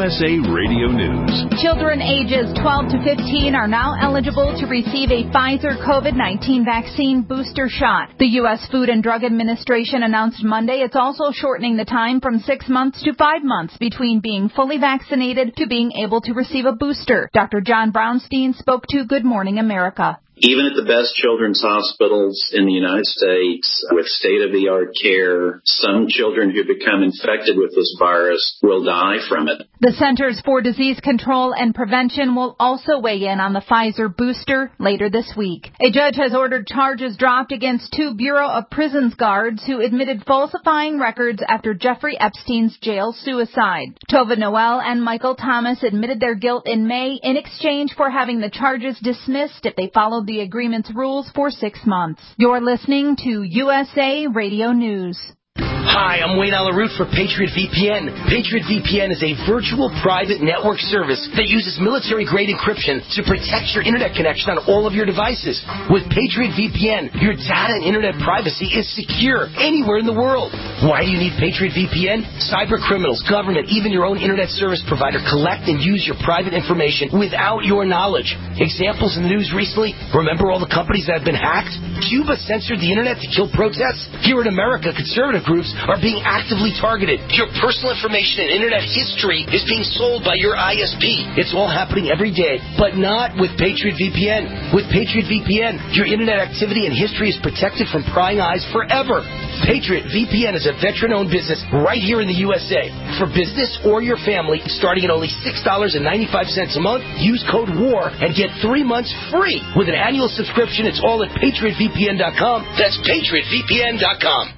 USA Radio News. Children ages 12 to 15 are now eligible to receive a Pfizer COVID-19 vaccine booster shot. The U.S. Food and Drug Administration announced Monday it's also shortening the time from 6 months to 5 months between being fully vaccinated to being able to receive a booster. Dr. John Brownstein spoke to Good Morning America. Even at the best children's hospitals in the United States, with state-of-the-art care, some children who become infected with this virus will die from it. The Centers for Disease Control and Prevention will also weigh in on the Pfizer booster later this week. A judge has ordered charges dropped against 2 Bureau of Prisons guards who admitted falsifying records after Jeffrey Epstein's jail suicide. Tova Noel and Michael Thomas admitted their guilt in May in exchange for having the charges dismissed if they followed the agreement's rules for 6 months. You're listening to USA Radio News. Hi, I'm Wayne Alaroot for Patriot VPN. Patriot VPN is a virtual private network service that uses military-grade encryption to protect your internet connection on all of your devices. With Patriot VPN, your data and internet privacy is secure anywhere in the world. Why do you need Patriot VPN? Cyber criminals, government, even your own internet service provider collect and use your private information without your knowledge. Examples in the news recently, remember all the companies that have been hacked? Cuba censored the internet to kill protests? Here in America, conservative groups are being actively targeted. Your personal information and internet history is being sold by your ISP. It's all happening every day, but not with Patriot VPN. With Patriot VPN, your internet activity and history is protected from prying eyes forever. Patriot VPN is a veteran-owned business right here in the USA. For business or your family, starting at only $6.95 a month, use code WAR and get 3 months free. With an annual subscription, it's all at PatriotVPN.com. That's PatriotVPN.com.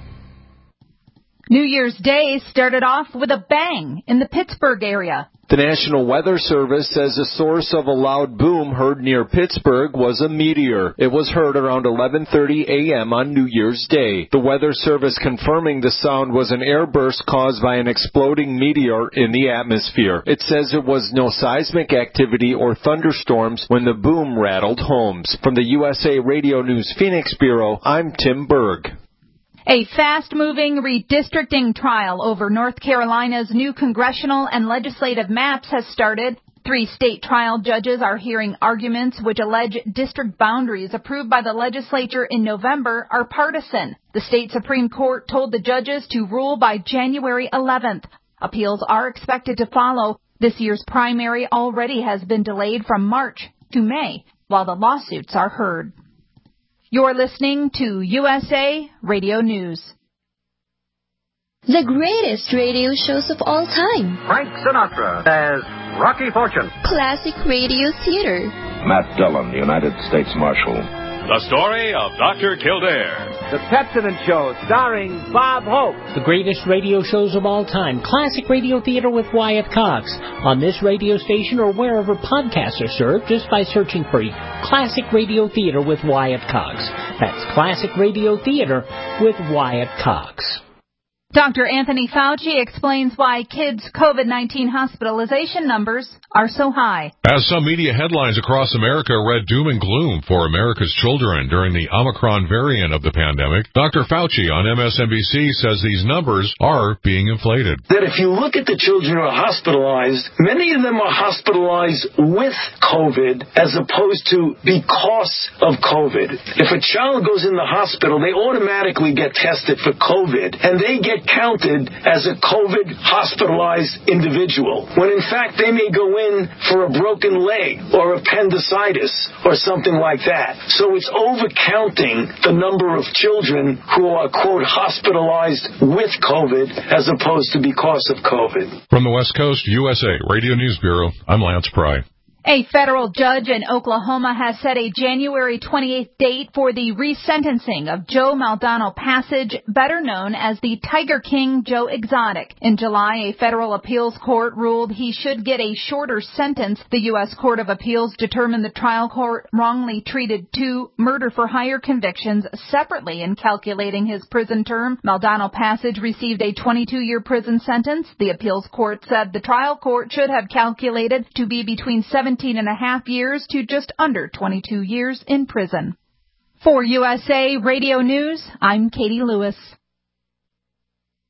New Year's Day started off with a bang in the Pittsburgh area. The National Weather Service says the source of a loud boom heard near Pittsburgh was a meteor. It was heard around 11:30 a.m. on New Year's Day. The Weather Service confirming the sound was an airburst caused by an exploding meteor in the atmosphere. It says there was no seismic activity or thunderstorms when the boom rattled homes. From the USA Radio News Phoenix Bureau, I'm Tim Berg. A fast-moving redistricting trial over North Carolina's new congressional and legislative maps has started. 3 state trial judges are hearing arguments which allege district boundaries approved by the legislature in November are partisan. The state Supreme Court told the judges to rule by January 11th. Appeals are expected to follow. This year's primary already has been delayed from March to May while the lawsuits are heard. You're listening to USA Radio News. The greatest radio shows of all time. Frank Sinatra as Rocky Fortune. Classic Radio Theater. Matt Dillon, United States Marshal. The story of Dr. Kildare. The Pepsodent Show, starring Bob Hope. The greatest radio shows of all time. Classic Radio Theater with Wyatt Cox. On this radio station or wherever podcasts are served, just by searching for Classic Radio Theater with Wyatt Cox. That's Classic Radio Theater with Wyatt Cox. Dr. Anthony Fauci explains why kids' COVID-19 hospitalization numbers are so high. As some media headlines across America read doom and gloom for America's children during the Omicron variant of the pandemic, Dr. Fauci on MSNBC says these numbers are being inflated. That if you look at the children who are hospitalized, many of them are hospitalized with COVID as opposed to because of COVID. If a child goes in the hospital, they automatically get tested for COVID, and they get counted as a COVID hospitalized individual, when in fact they may go in for a broken leg or appendicitis or something like that. So it's overcounting the number of children who are, quote, hospitalized with COVID as opposed to because of COVID. From the West Coast, USA Radio News Bureau, I'm Lance Pry. A federal judge in Oklahoma has set a January 28th date for the resentencing of Joe Maldonado Passage, better known as the Tiger King Joe Exotic. In July, a federal appeals court ruled he should get a shorter sentence. The U.S. Court of Appeals determined the trial court wrongly treated 2 murder-for-hire convictions separately in calculating his prison term. Maldonado Passage received a 22-year prison sentence. The appeals court said the trial court should have calculated to be between 17 and a half years to just under 22 years in prison. For USA Radio News, I'm Katie Lewis.